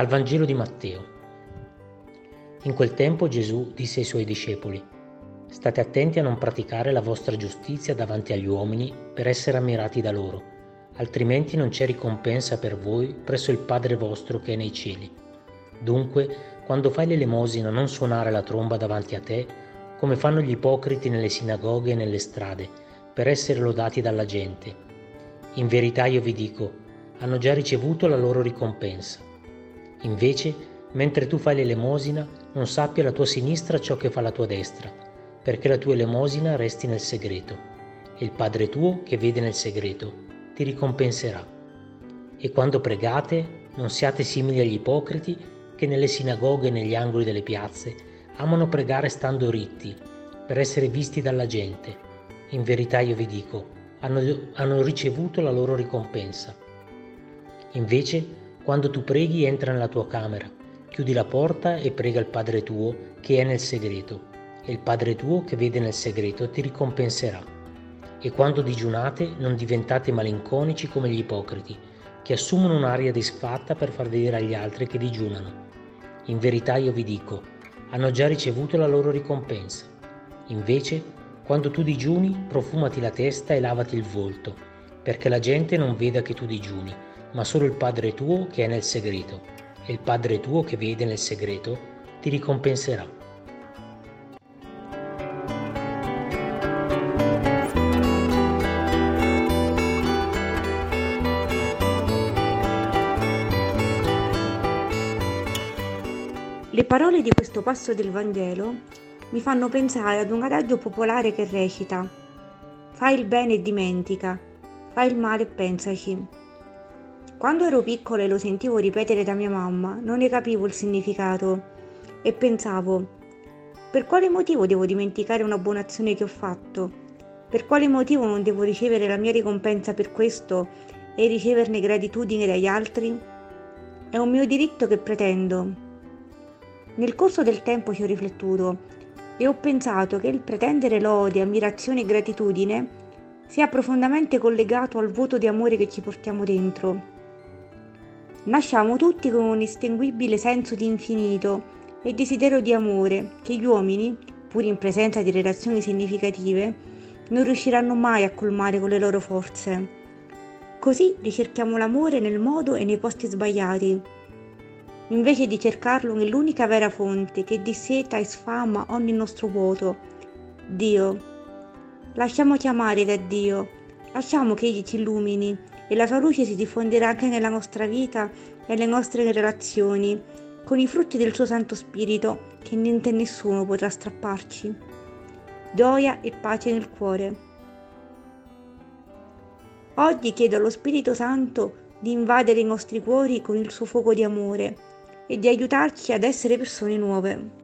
Dal Vangelo di Matteo. In quel tempo Gesù disse ai suoi discepoli: «State attenti a non praticare la vostra giustizia davanti agli uomini per essere ammirati da loro, altrimenti non c'è ricompensa per voi presso il Padre vostro che è nei cieli. Dunque, quando fai l'elemosina non suonare la tromba davanti a te, come fanno gli ipocriti nelle sinagoghe e nelle strade, per essere lodati dalla gente. In verità io vi dico, hanno già ricevuto la loro ricompensa. Invece, mentre tu fai l'elemosina, non sappia la tua sinistra ciò che fa la tua destra, perché la tua elemosina resti nel segreto, e il Padre tuo che vede nel segreto ti ricompenserà. E quando pregate, non siate simili agli ipocriti che nelle sinagoghe e negli angoli delle piazze amano pregare stando ritti, per essere visti dalla gente. In verità io vi dico, hanno ricevuto la loro ricompensa. Invece, quando tu preghi, entra nella tua camera, chiudi la porta e prega il Padre tuo che è nel segreto, e il Padre tuo che vede nel segreto ti ricompenserà. E quando digiunate, non diventate malinconici come gli ipocriti, che assumono un'aria disfatta per far vedere agli altri che digiunano. In verità io vi dico, hanno già ricevuto la loro ricompensa. Invece, quando tu digiuni, profumati la testa e lavati il volto, perché la gente non veda che tu digiuni, ma solo il Padre tuo che è nel segreto, e il Padre tuo che vede nel segreto ti ricompenserà. Le parole di questo passo del Vangelo mi fanno pensare ad un adagio popolare che recita: fai il bene e dimentica, fai il male e pensaci. Quando ero piccola e lo sentivo ripetere da mia mamma, non ne capivo il significato e pensavo: per quale motivo devo dimenticare una buona azione che ho fatto? Per quale motivo non devo ricevere la mia ricompensa per questo e riceverne gratitudine dagli altri? È un mio diritto che pretendo. Nel corso del tempo ci ho riflettuto e ho pensato che il pretendere lode, ammirazione e gratitudine sia profondamente collegato al vuoto di amore che ci portiamo dentro. Nasciamo tutti con un inestinguibile senso di infinito e desiderio di amore che gli uomini, pur in presenza di relazioni significative, non riusciranno mai a colmare con le loro forze. Così ricerchiamo l'amore nel modo e nei posti sbagliati, invece di cercarlo nell'unica vera fonte che disseta e sfama ogni nostro vuoto, Dio. Lasciamoci amare da Dio, lasciamo che Egli ci illumini e la sua luce si diffonderà anche nella nostra vita e nelle nostre relazioni, con i frutti del suo Santo Spirito che niente e nessuno potrà strapparci. Gioia e pace nel cuore. Oggi chiedo allo Spirito Santo di invadere i nostri cuori con il suo fuoco di amore e di aiutarci ad essere persone nuove.